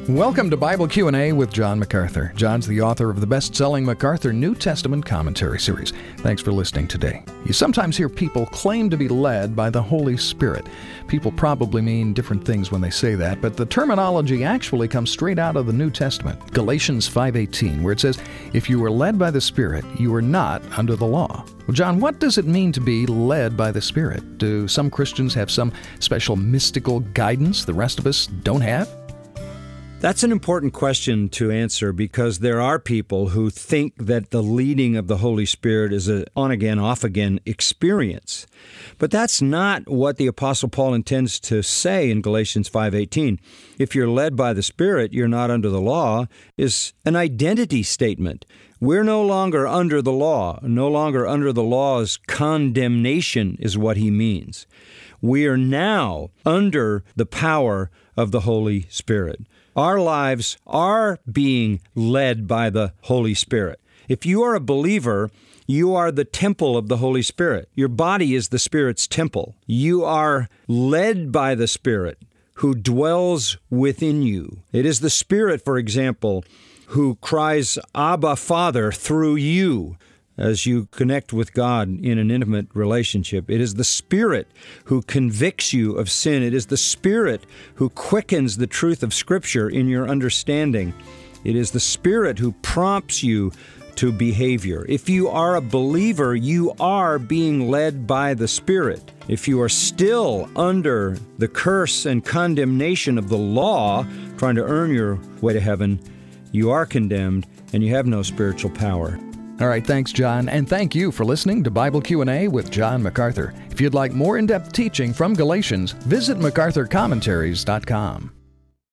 Welcome to Bible Q&A with John MacArthur. John's the author of the best-selling MacArthur New Testament Commentary series. Thanks for listening today. You sometimes hear people claim to be led by the Holy Spirit. People probably mean different things when they say that, but the terminology actually comes straight out of the New Testament. Galatians 5:18, where it says, "If you are led by the Spirit, you are not under the law." Well, John, what does it mean to be led by the Spirit? Do some Christians have some special mystical guidance the rest of us don't have? That's an important question to answer because there are people who think that the leading of the Holy Spirit is an on-again, off-again experience. But that's not what the Apostle Paul intends to say in Galatians 5:18. If you're led by the Spirit, you're not under the law, is an identity statement. We're no longer under the law. No longer under the law's condemnation is what he means. We are now under the power of the Holy Spirit. Our lives are being led by the Holy Spirit. If you are a believer, you are the temple of the Holy Spirit. Your body is the Spirit's temple. You are led by the Spirit who dwells within you. It is the Spirit, for example, who cries, "Abba, Father," through you. As you connect with God in an intimate relationship. It is the Spirit who convicts you of sin. It is the Spirit who quickens the truth of Scripture in your understanding. It is the Spirit who prompts you to behavior. If you are a believer, you are being led by the Spirit. If you are still under the curse and condemnation of the law, trying to earn your way to heaven, you are condemned and you have no spiritual power. All right, thanks, John, and thank you for listening to Bible Q&A with John MacArthur. If you'd like more in-depth teaching from Galatians, visit MacArthurCommentaries.com.